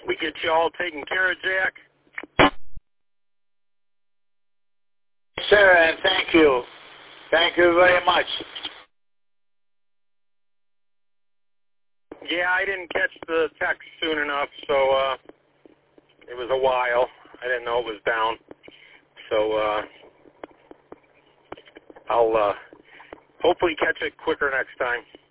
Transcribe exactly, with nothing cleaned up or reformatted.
We get you all taken care of, Jack? Sir, and thank you. Thank you very much. Yeah, I didn't catch the text soon enough, so uh, it was a while. I didn't know it was down. So uh, I'll uh, hopefully catch it quicker next time.